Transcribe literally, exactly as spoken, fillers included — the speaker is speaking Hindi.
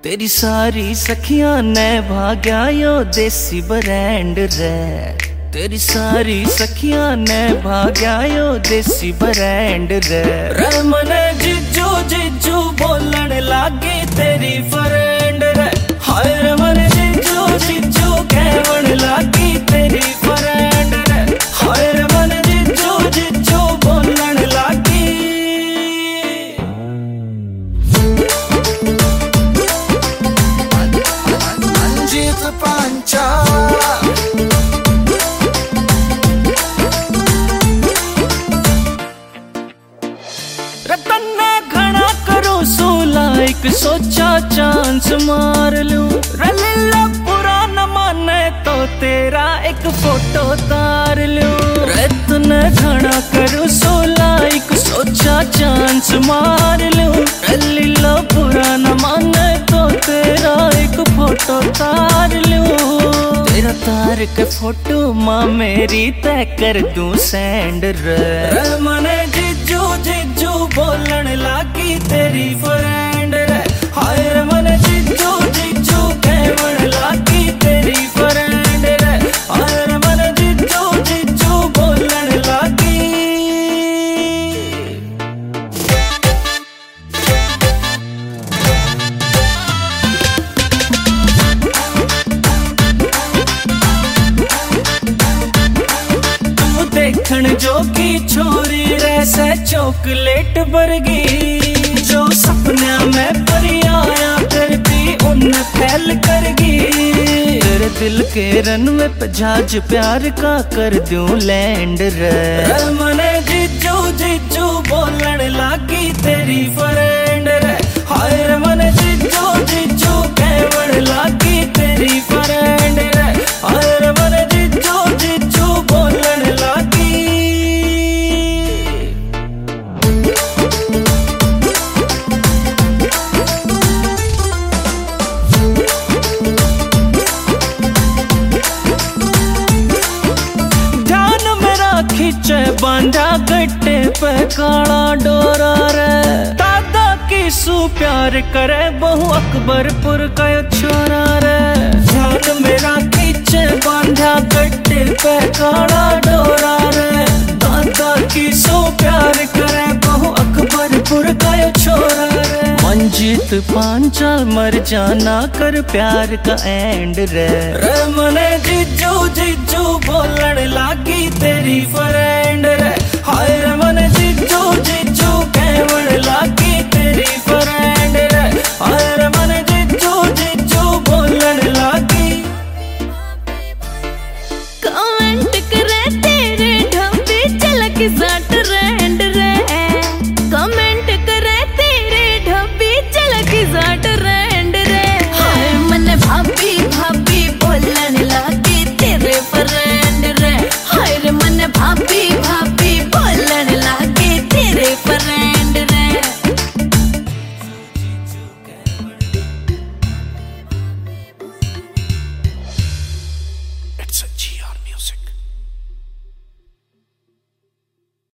तेरी सारी सखियां ने भाग्या यो देसी ब्रांड रे। तेरी सारी सखियां ने भाग्या यो देसी ब्रांड रे। रे मने जिज्जू जिज्जू बोलन लागी तेरी फ्रेंड रे। हाय रे मने जिज्जू जिज्जू कहवन लागी तेरी फ्रेंड रे। हाय रे मने जिज्जू जिज्जू बोलन लागी। मंजीत पांचा रतन्ना घना करो सो लाइक सोचा चांस मार लूं। रलीला पुराना माने तो तेरा एक फोटो तार लूं। रतन्ना घना करो सो लाइक सोचा चांस मार लूं। रलीला पुराना माने तो तेरा एक फोटो तार लूं। तेरा तार के फोटो माँ मेरी तय कर दूं सेंड रे। मने जिज्जू जिज्जू बोलन लागी तेरी फ्रेंड रे। हाय रे मने जिज्जू जिज्जू कहवन लागी तेरी फ्रेंड रे। हाय रे मने जिज्जू जिज्जू बोलन लागी। देखण जोगी छोरी रैसे चॉकलेट बरगी। जो सपना में परी आया करती उन फैल करगी। तेरे दिल के रनवे पे जहाज प्यार का कर दूं लैंड रे। मने जिज्जू जिज्जू बोलन लागी तेरी फ्रेंड रे। हाय रे मने जिज्जू जिज्जू कहवन लागी तेरी फ्रेंड रे। हाय रे मने जिज्जू जिज्जू बोलन लागी। खींचे बांधा गट्टे पे काला डोरा रे। दादा की सू प्यार करे बहु अकबरपुर का छोरा रे। ध्यान मेरा खींचे बांधा गट्टे पे काला डोरा रे। दादा की सू प्यार करे बहु अकबरपुर का छोरा रे। मंजीत पांचाल मर जाना कर प्यार का एंड रे। रे मने जिज्जू जिज्जू बोलन लागी तेरी फ्रेंड रे। हाय रे मने